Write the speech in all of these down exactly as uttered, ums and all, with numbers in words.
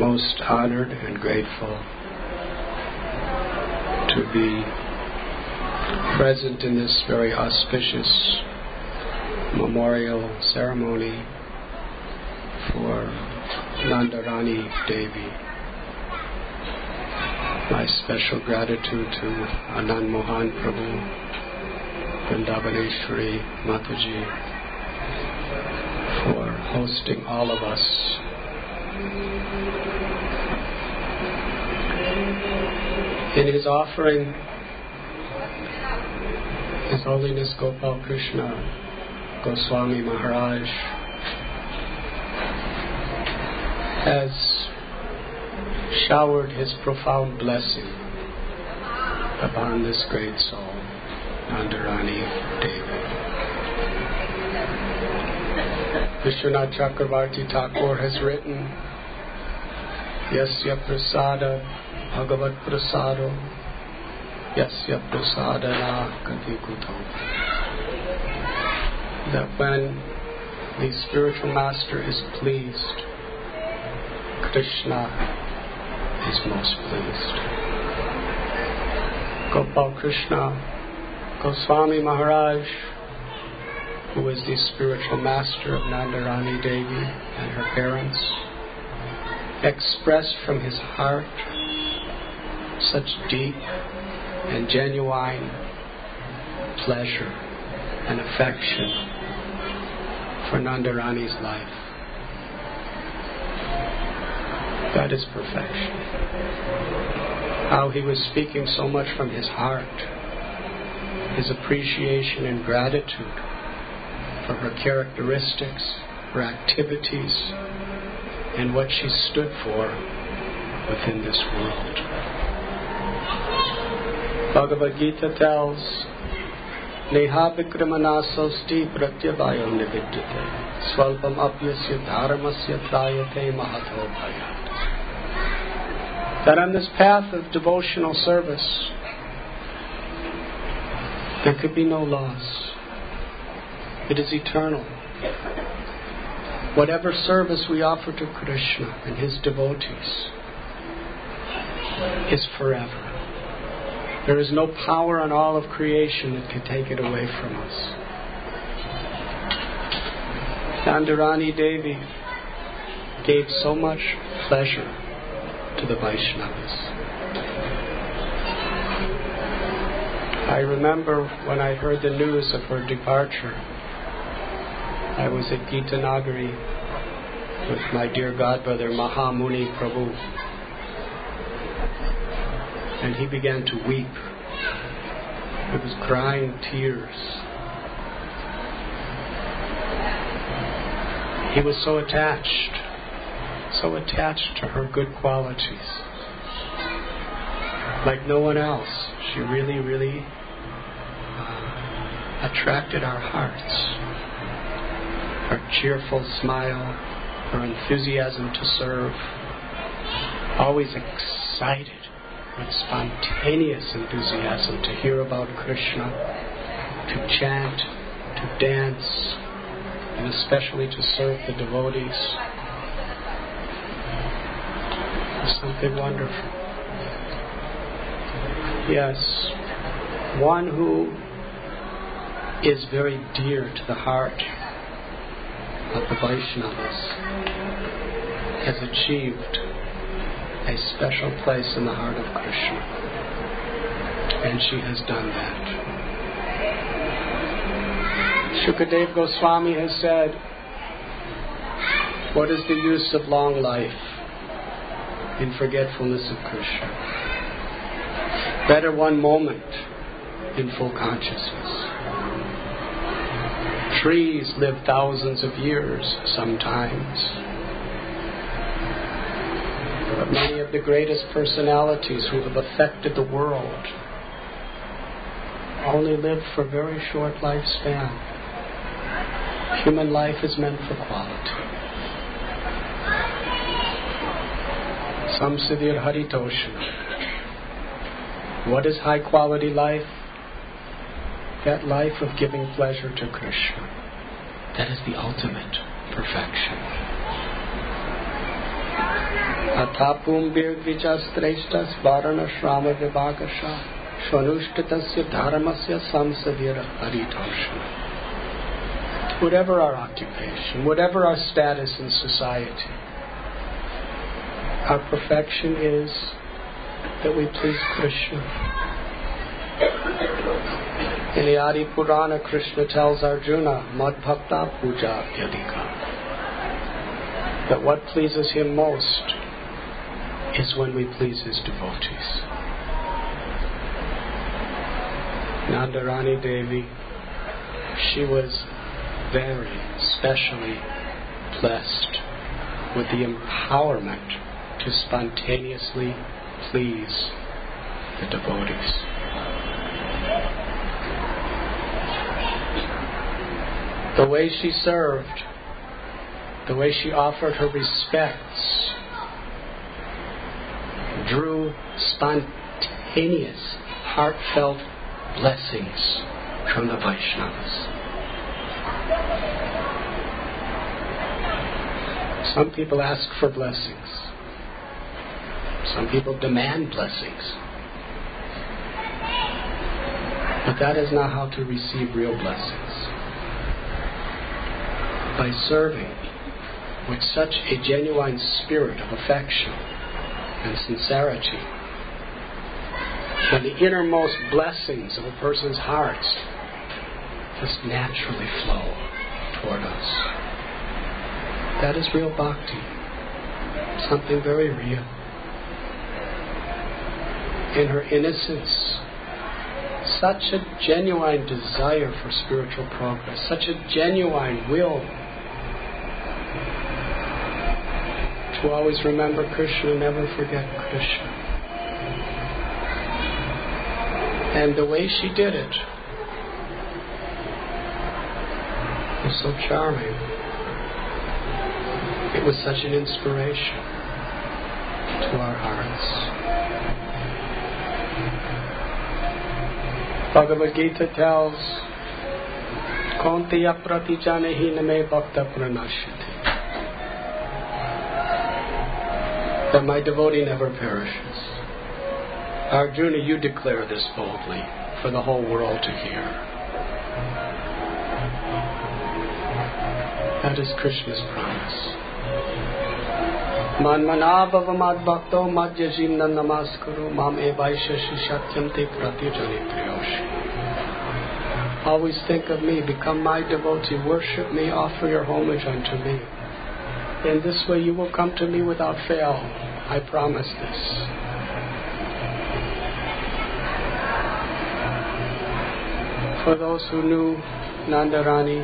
most honored and grateful to be present in this very auspicious memorial ceremony for Nandarani Devi. My special gratitude to Anand Mohan Prabhu, Vrindavaneshwari Mataji, for hosting all of us. In his offering, His Holiness Gopal Krishna Goswami Maharaj has showered his profound blessing upon this great soul, Nandarani Devi. Vishwanath Chakravarti Thakur has written, Yasya prasada bhagavat prasado Yasya prasadana kati kuto. That when the spiritual master is pleased, Krishna is most pleased. Gopal Krishna Goswami Maharaj, who is the spiritual master of Nandarani Devi and her parents, expressed from his heart such deep and genuine pleasure and affection for Nandarani's life. That is perfection. How he was speaking so much from his heart, his appreciation and gratitude for her characteristics, her activities, and what she stood for within this world. Bhagavad Gita tells, Neha vikramanasasti pratyabhayam nividyate swalpam apyasya dharmasya trayate mahato bhayat. That on this path of devotional service, there could be no loss. It is eternal. Whatever service we offer to Krishna and his devotees is forever. There is no power on all of creation that can take it away from us. Nandarani Devi gave so much pleasure to the Vaishnavas. I remember when I heard the news of her departure, I was at Gita Nagari with my dear godbrother Mahamuni Prabhu, and he began to weep. He was crying tears. He was so attached, so attached to her good qualities. Like no one else, she really, really uh, attracted our hearts. Her cheerful smile, her enthusiasm to serve, always excited with spontaneous enthusiasm to hear about Krishna, to chant, to dance, and especially to serve the devotees. It was something wonderful. Yes, one who is very dear to the heart of the Vaishnavas has achieved a special place in the heart of Krishna. And she has done that. Shukadev Goswami has said, what is the use of long life in forgetfulness of Krishna? Better one moment in full consciousness. Trees live thousands of years sometimes. But many of the greatest personalities who have affected the world only live for a very short lifespan. Human life is meant for quality. Samsiddhir Haritosha. What is high quality life? That life of giving pleasure to Krishna. That is the ultimate perfection. Athapum virvijastreshtas varana shrama vibhagasha swanushtatasya dharmasya samsavira haridharshana. Whatever our occupation, whatever our status in society, our perfection is that we please Krishna. In the Adi Purana, Krishna tells Arjuna, Madbhakta Puja Vyadika, that what pleases him most is when we please his devotees. Nandarani Devi, she was very specially blessed with the empowerment to spontaneously please the devotees. The way she served, the way she offered her respects, drew spontaneous, heartfelt blessings from the Vaishnavas. Some people ask for blessings. Some people demand blessings. But that is not how to receive real blessings. By serving with such a genuine spirit of affection and sincerity, then the innermost blessings of a person's heart just naturally flow toward us. That is real bhakti, something very real. In her innocence, such a genuine desire for spiritual progress, such a genuine will to always remember Krishna, never forget Krishna. And the way she did it was so charming. It was such an inspiration to our hearts. Bhagavad Gita tells, Kaunteya pratijanehi name bhakta pranashyati, that my devotee never perishes. Arjuna, you declare this boldly for the whole world to hear. That is Krishna's promise. Manmanabhava madbhakto madhyajimna namaskuru mam evaisha shishatyam te pratyajani priyoshi. Always think of me, become my devotee, worship me, offer your homage unto me. In this way you will come to me without fail. I promise this. For those who knew Nandarani,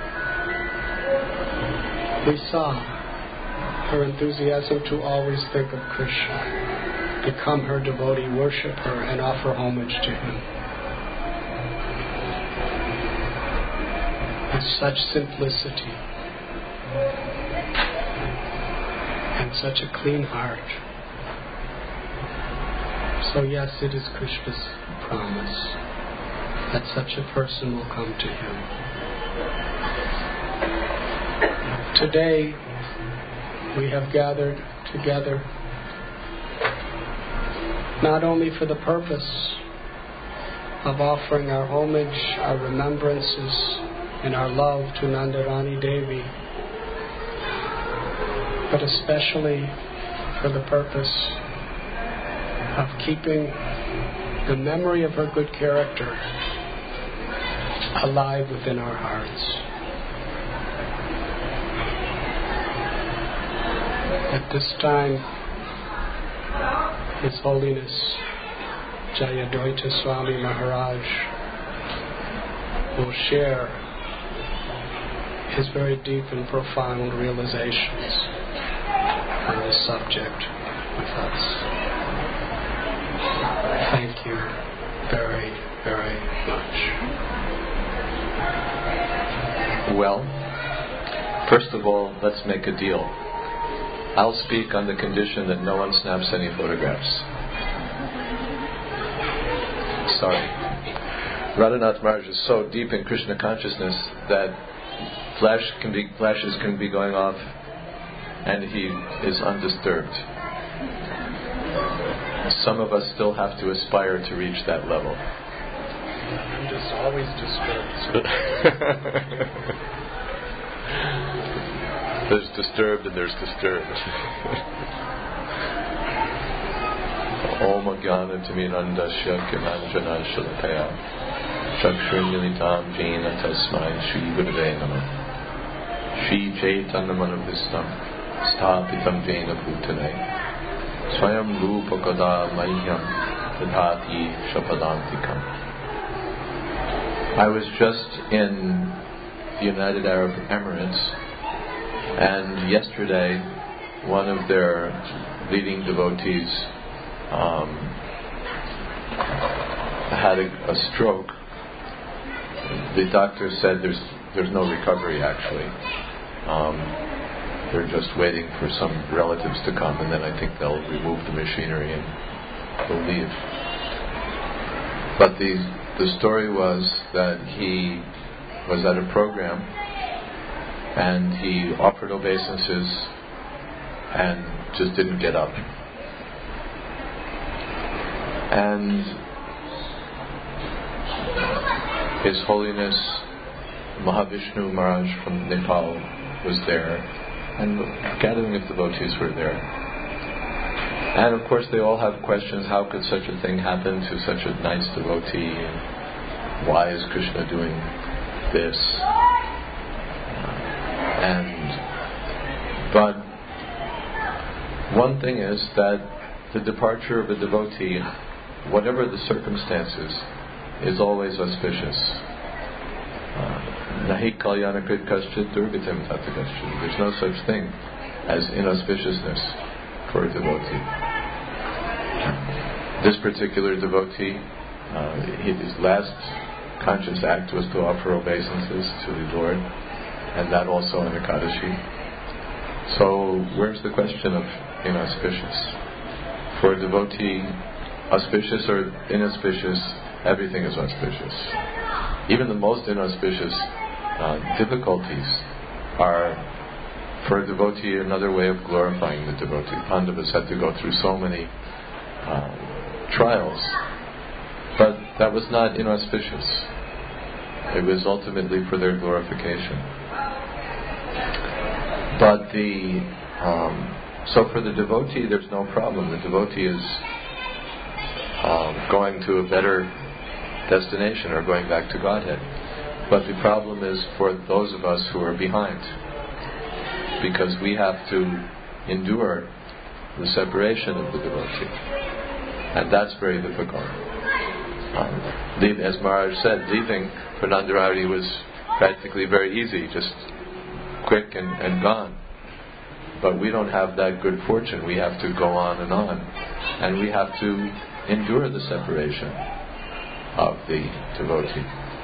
we saw her enthusiasm to always think of Krishna, become her devotee, worship her, and offer homage to him. With such simplicity and such a clean heart. So yes, it is Krishna's promise that such a person will come to him. Today, we have gathered together not only for the purpose of offering our homage, our remembrances, and our love to Nandarani Devi, but especially for the purpose of keeping the memory of her good character alive within our hearts. At this time, His Holiness Jayadvaita Swami Maharaj will share his very deep and profound realizations on this subject with us. Thank you very, very much. Well, first of all, let's make a deal. I'll speak on the condition that no one snaps any photographs. Sorry. Radhanath Maharaj is so deep in Krishna consciousness that flash can be, flashes can be going off and he is undisturbed. Some of us still have to aspire to reach that level. I'm just always disturbed. There's disturbed and there's disturbed. Om Jnana Timirandasya Kimanjana Shalakaya Chakshurmilitam Jena Tasmai Shri Gurave Namah Shri Chaitanya Manovistam Sthapitam Jena Bhutale Swayam Rupa Kada Mahyam Dadhati Shapadantikam. I was just in the United Arab Emirates, and yesterday one of their leading devotees um, had a, a stroke. The doctor said there's there's no recovery actually. Um, they're just waiting for some relatives to come, and then I think they'll remove the machinery and they'll leave. But the the story was that he was at a program and he offered obeisances and just didn't get up. And His Holiness Mahavishnu Maharaj from Nepal was there, and a gathering of devotees were there. And of course they all have questions: how could such a thing happen to such a nice devotee? And why is Krishna doing this? And but one thing is that the departure of a devotee, whatever the circumstances, is always auspicious. Nahi kalyana krit kaschit durgatam tatagaschit. There's no such thing as inauspiciousness for a devotee. This particular devotee, uh, his last conscious act was to offer obeisances to the Lord, and that also on Ekadashi. So where's the question of inauspicious? For a devotee, auspicious or inauspicious, everything is auspicious. Even the most inauspicious uh, difficulties are, for a devotee, another way of glorifying the devotee. Pandavas had to go through so many uh, trials, but that was not inauspicious. It was ultimately for their glorification. But the um, so for the devotee, there's no problem. The devotee is um, going to a better destination or going back to Godhead. But the problem is for those of us who are behind, because we have to endure the separation of the devotee, and that's very difficult. Um, as Maharaj said, leaving Pranandarari was practically very easy, just quick and, and gone. But we don't have that good fortune. We have to go on and on, and we have to endure the separation of the devotee.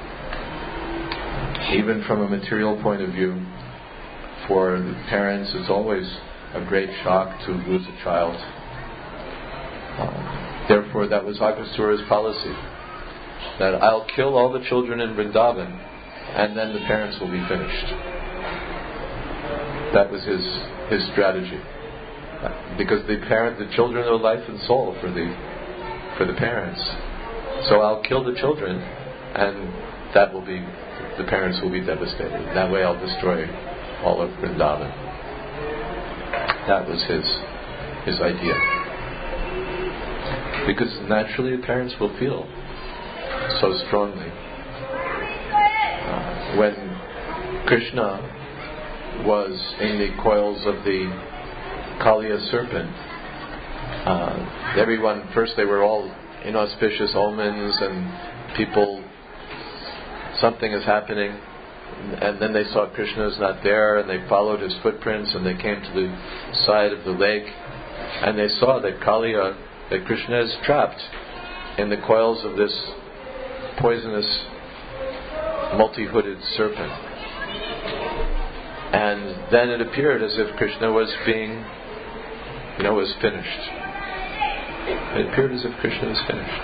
Even from a material point of view, for the parents, it's always a great shock to lose a child. Um, therefore, that was Agastura's policy, that I'll kill all the children in Vrindavan, and then the parents will be finished. That was his his strategy, because the parent, the children are life and soul for the for the parents. So I'll kill the children, and that will be, the parents will be devastated. That way I'll destroy all of Vrindavan. That was his his idea. Because naturally the parents will feel so strongly. Uh, when Krishna was in the coils of the Kaliya serpent, uh, everyone, first they were all inauspicious omens and people, something is happening, and then they saw Krishna is not there, and they followed his footprints, and they came to the side of the lake, and they saw that Kaliya, that Krishna is trapped in the coils of this poisonous multi-hooded serpent. And then it appeared as if Krishna was being, you know, was finished. It appeared as if Krishna was finished.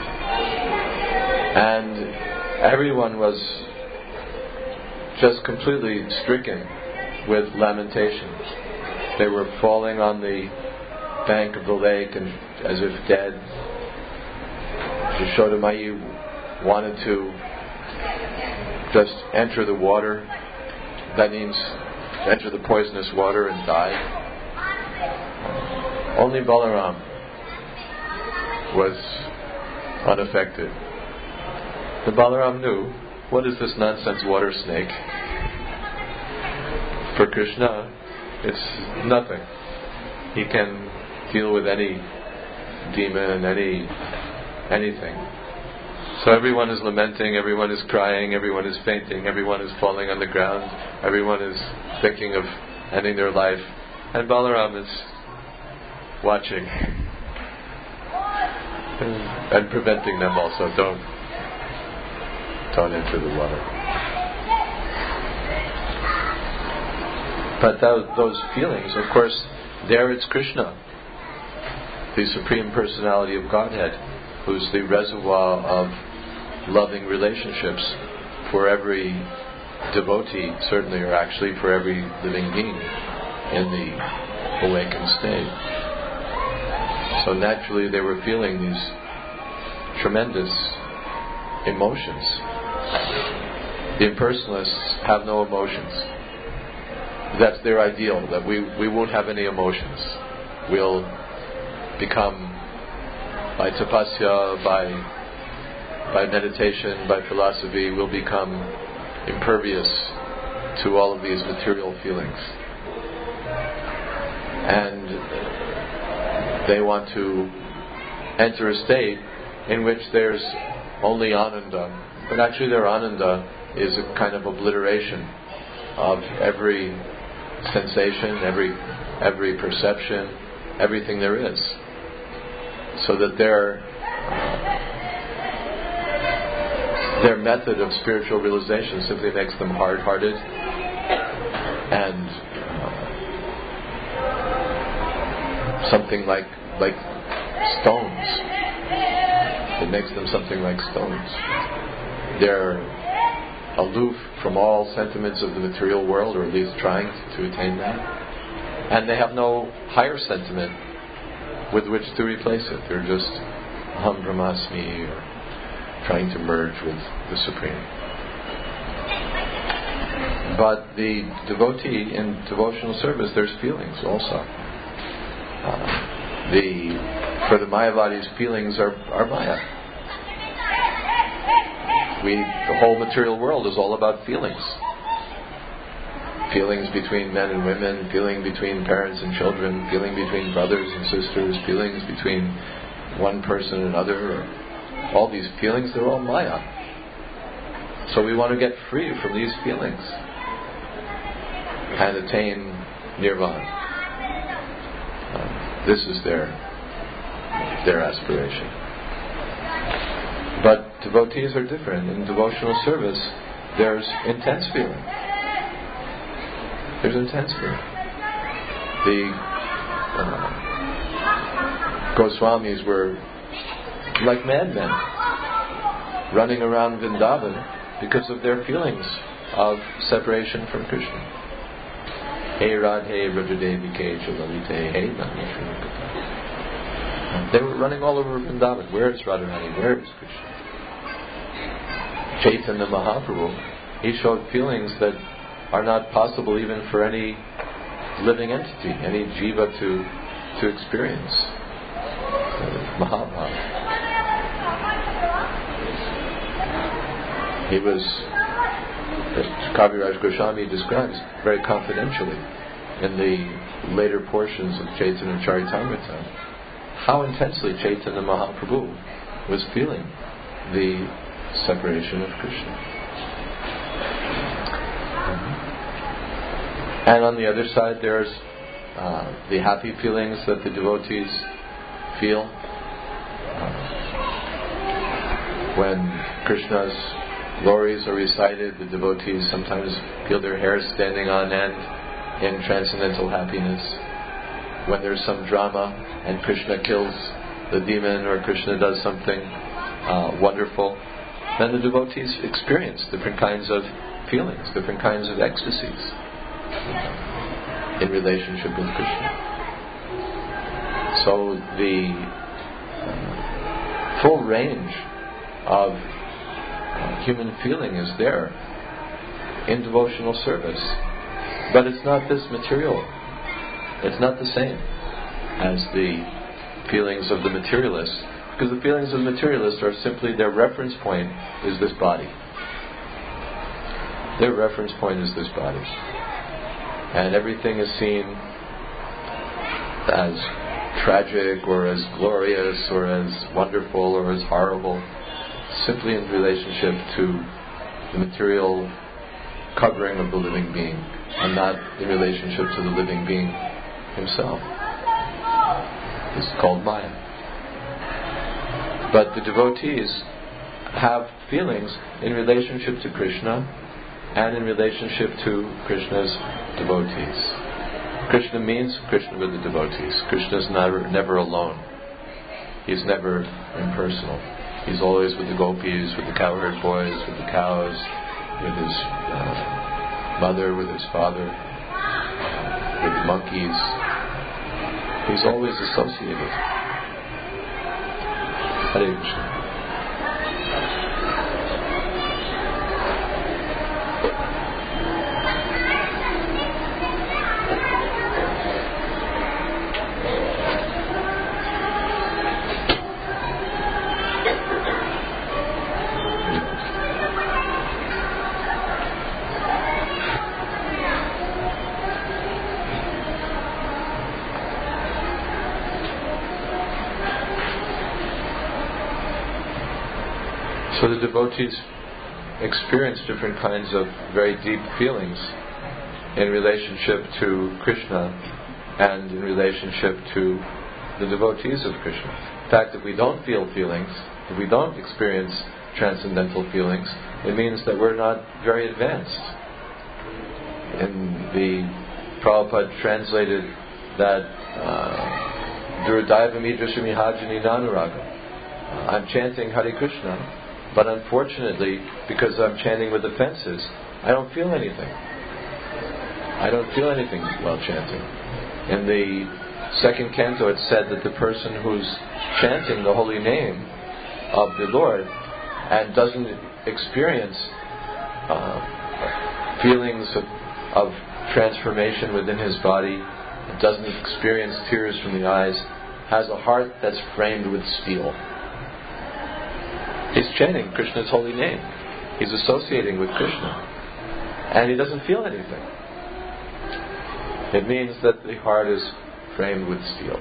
And everyone was just completely stricken with lamentation. They were falling on the bank of the lake and as if dead. Yashoda Mai wanted to just enter the water. That means enter the poisonous water and die. Only Balaram was unaffected. The Balaram knew, what is this nonsense water snake? For Krishna, it's nothing. He can deal with any demon, any anything. So everyone is lamenting, everyone is crying, everyone is fainting, everyone is falling on the ground, everyone is thinking of ending their life, and Balaram is watching and preventing them also. Don't don't enter the water. But those, those feelings, of course, there it's Krishna, the Supreme Personality of Godhead, who's the reservoir of loving relationships for every devotee, certainly, or actually for every living being in the awakened state. So naturally they were feeling these tremendous emotions. The impersonalists have no emotions. That's their ideal, that we, we won't have any emotions. We'll become, by tapasya, by by meditation, by philosophy, we'll become impervious to all of these material feelings. And they want to enter a state in which there's only ananda. But actually their ananda is a kind of obliteration of every sensation, every every perception, everything there is. So that their their method of spiritual realization simply makes them hard-hearted and uh, something like like stones. It makes them something like stones. They're aloof from all sentiments of the material world, or at least trying to attain that. And they have no higher sentiment with which to replace it. They're just Aham Brahmasmi, or trying to merge with the Supreme. But the devotee in devotional service, there's feelings also. Uh, the for the Mayavadis, feelings are, are Maya. We, the whole material world is all about feelings. Feelings between men and women, feeling between parents and children, feeling between brothers and sisters, feelings between one person and another. All these feelings, they're all Maya. So we want to get free from these feelings and attain Nirvana. Uh, this is their their aspiration. But devotees are different. In devotional service, there's intense feeling. There's intense feeling. The uh, Goswamis were like madmen, running around Vrindavan because of their feelings of separation from Krishna. Hey Radhe Rajadevi Ke Chalalite Hey Nami. They were running all over Vrindavan. Where is Radharani? Where is Krishna? Chaitanya Mahaprabhu, he showed feelings that are not possible even for any living entity, any jiva to to experience. Mahabhav. He was, as Kaviraj Goswami describes very confidentially in the later portions of Chaitanya Charitamrita, how intensely Chaitanya Mahaprabhu was feeling the separation of Krishna. And on the other side, there's uh, the happy feelings that the devotees feel uh, when Krishna's glories are recited. The devotees sometimes feel their hair standing on end in transcendental happiness. When there's some drama and Krishna kills the demon, or Krishna does something uh, wonderful, then the devotees experience different kinds of feelings, different kinds of ecstasies. in relationship with Krishna. So the uh, full range of uh, human feeling is there in devotional service. But it's not this material. It's not the same as the feelings of the materialists. Because the feelings of the materialists are simply, their reference point is this body. Their reference point is this body. And everything is seen as tragic or as glorious or as wonderful or as horrible, simply in relationship to the material covering of the living being, and not in relationship to the living being himself. This is called Maya. But the devotees have feelings in relationship to Krishna and in relationship to Krishna's devotees. Krishna means Krishna with the devotees. Krishna is never, never alone. He's never impersonal. He's always with the gopis, with the cowherd boys, with the cows, with his uh, mother, with his father, with the monkeys. He's always associated. Hare Krishna. So the devotees experience different kinds of very deep feelings in relationship to Krishna and in relationship to the devotees of Krishna. In fact, if we don't feel feelings, if we don't experience transcendental feelings, it means that we're not very advanced. In the Prabhupada translated that Durudaivam Idrasha Mihajani Nanuraga. I'm chanting Hare Krishna, but unfortunately, because I'm chanting with offenses, I don't feel anything. I don't feel anything while chanting. In the second canto, it said that the person who's chanting the holy name of the Lord and doesn't experience uh, feelings of, of transformation within his body, doesn't experience tears from the eyes, has a heart that's framed with steel. He's chanting Krishna's holy name. He's associating with Krishna. And he doesn't feel anything. It means that the heart is framed with steel.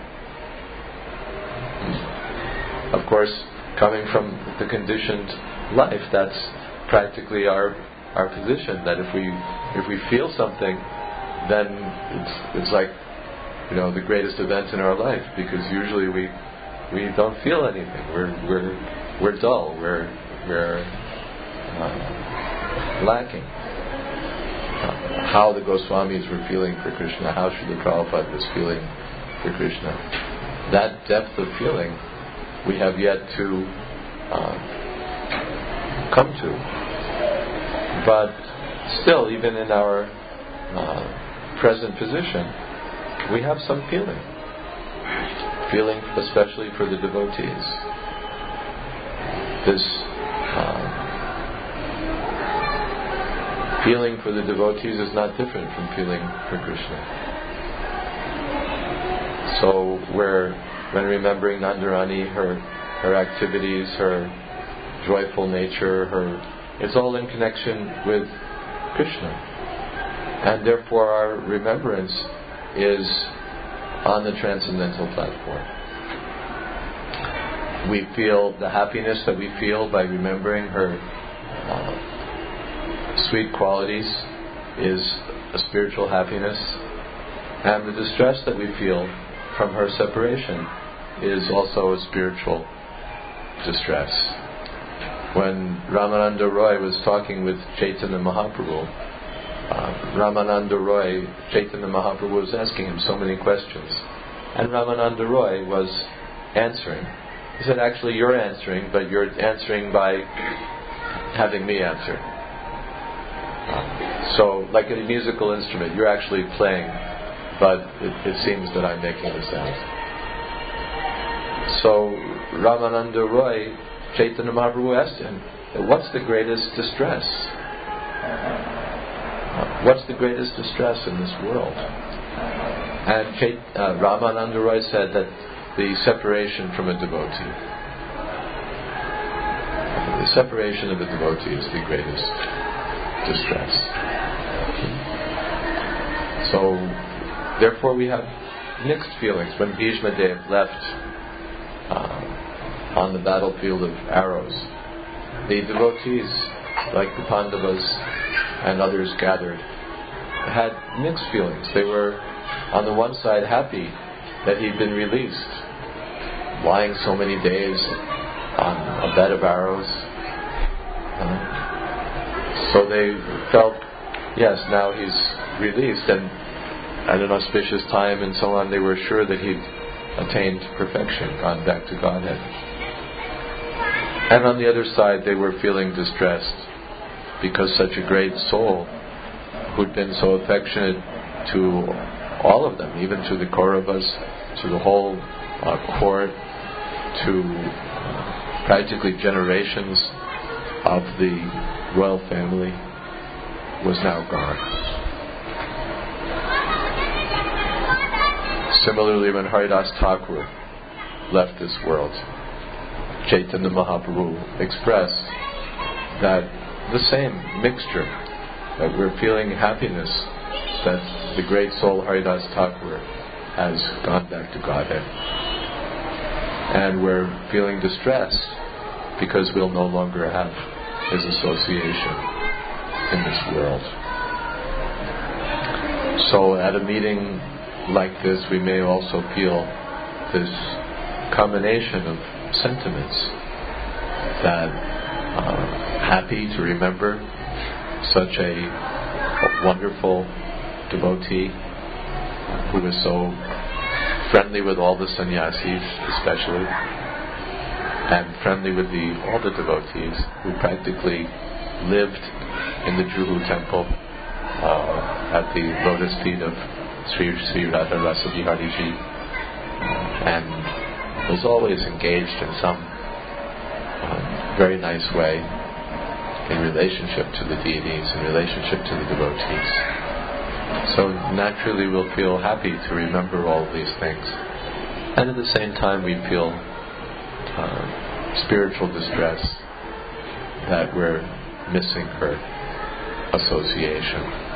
Of course, coming from the conditioned life, that's practically our our position. That if we if we feel something, then it's it's like, you know, the greatest event in our life, because usually we we don't feel anything. We're we're we're dull. We're we're uh, lacking. Uh, how the Goswamis were feeling for Krishna, how Srila Prabhupada was feeling for Krishna, that depth of feeling we have yet to uh, come to. But still, even in our uh, present position, we have some feeling. Feeling especially for the devotees. This uh, feeling for the devotees is not different from feeling for Krishna. So we're, when remembering Nandarani, her her activities, her joyful nature, her it's all in connection with Krishna. And therefore our remembrance is on the transcendental platform. We feel the happiness that we feel by remembering her uh, sweet qualities is a spiritual happiness, and the distress that we feel from her separation is also a spiritual distress. When Ramananda Roy was talking with Chaitanya Mahaprabhu, uh, Ramananda Roy, Chaitanya Mahaprabhu was asking him so many questions, and Ramananda Roy was answering. He said, actually you're answering, but you're answering by having me answer. Uh, so, like a musical instrument, you're actually playing but it, it seems that I'm making this out. So Ramananda Roy, Chaitanya Mahaprabhu asked him, what's the greatest distress? Uh, what's the greatest distress in this world? And Chait, uh, Ramananda Roy said that the separation from a devotee. The separation of a devotee is the greatest distress. So, therefore we have mixed feelings. When Bhishma Dev left uh, on the battlefield of arrows, the devotees, like the Pandavas and others gathered, had mixed feelings. They were, on the one side, happy that he'd been released, lying so many days on a bed of arrows. Uh, so they felt, yes, now he's released, and at an auspicious time and so on, they were sure that he'd attained perfection, gone back to Godhead. And on the other side, they were feeling distressed because such a great soul, who'd been so affectionate to all of them, even to the Kauravas, to the whole uh, court, to uh, practically generations of the royal family, was now gone. Similarly, when Haridas Thakur left this world, Chaitanya Mahaprabhu expressed that the same mixture, that we're feeling happiness that the great soul Haridas Thakur has gone back to Godhead, and we're feeling distressed because we'll no longer have his association in this world. So at a meeting like this, we may also feel this combination of sentiments, that uh, happy to remember such a wonderful devotee who was so friendly with all the sannyasis especially, and friendly with the all the devotees who practically lived in the Juhu temple uh, at the lotus feet of Sri Sri Radha Rasa Bihari Ji, and was always engaged in some uh, very nice way in relationship to the deities, in relationship to the devotees. So naturally we'll feel happy to remember all of these things, and at the same time we feel uh, spiritual distress that we're missing her association.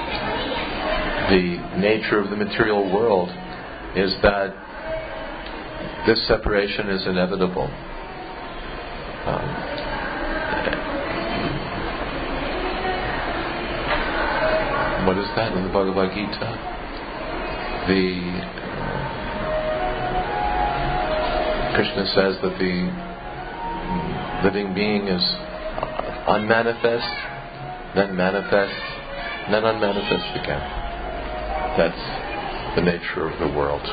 The nature of the material world is that this separation is inevitable. Um, what is that in the Bhagavad Gita? The uh, Krishna says that the living being is unmanifest, then manifest, then unmanifest again. That's the nature of the world.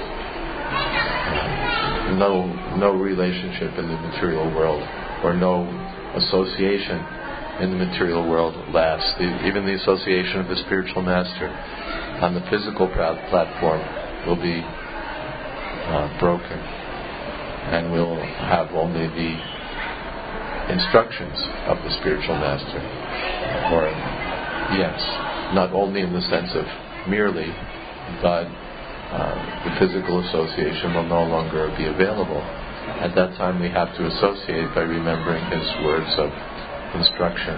No, no relationship in the material world, or no association in the material world lasts. The, even the association of the spiritual master on the physical platform will be uh, broken, and we'll have only the instructions of the spiritual master. Or, yes, not only in the sense of merely, but uh, the physical association will no longer be available. At that time we have to associate by remembering his words of instruction.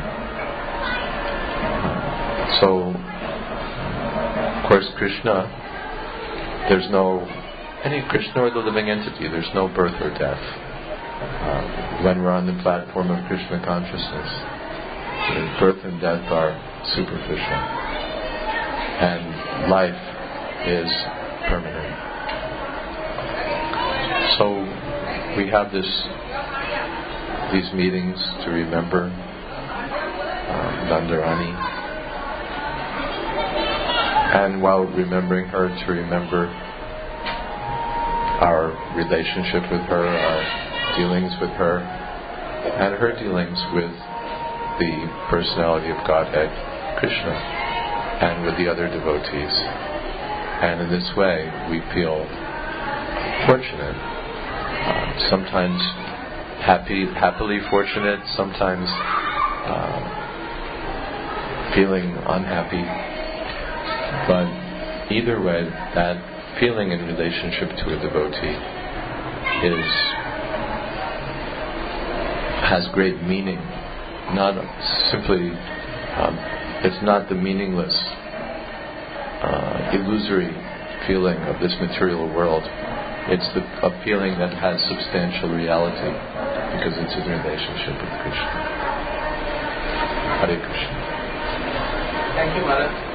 Uh, so, of course, Krishna, there's no, any Krishna or the living entity, there's no birth or death. Uh, when we're on the platform of Krishna consciousness, birth and death are superficial, and life is permanent. So we have this, these meetings to remember uh, Nandarani, and while remembering her, to remember our relationship with her, our dealings with her, and her dealings with the personality of Godhead, Krishna, and with the other devotees. And in this way, we feel fortunate. Uh, sometimes happy, happily fortunate, sometimes uh, feeling unhappy. But either way, that feeling in relationship to a devotee is has great meaning. Not simply, um, it's not the meaningless, uh, illusory feeling of this material world. It's the, a feeling that has substantial reality because it's in relationship with Krishna. Hare Krishna. Thank you, Maharaj.